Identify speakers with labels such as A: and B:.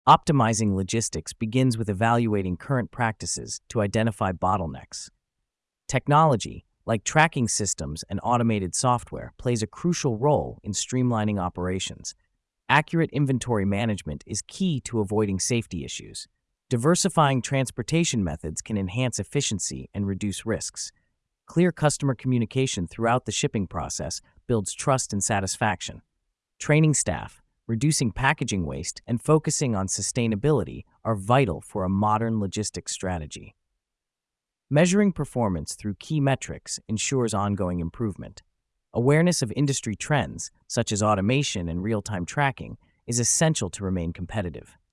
A: Optimizing logistics begins with evaluating current practices to identify bottlenecks. Technology, like tracking systems and automated software, plays a crucial role in streamlining operations. Accurate inventory management is key to avoiding safety issues. Diversifying transportation methods can enhance efficiency and reduce risks. Clear customer communication throughout the shipping process builds trust and satisfaction. Training staff, reducing packaging waste, and focusing on sustainability are vital for a modern logistics strategy. Measuring performance through key metrics ensures ongoing improvement. Awareness of industry trends, such as automation and real-time tracking, is essential to remain competitive.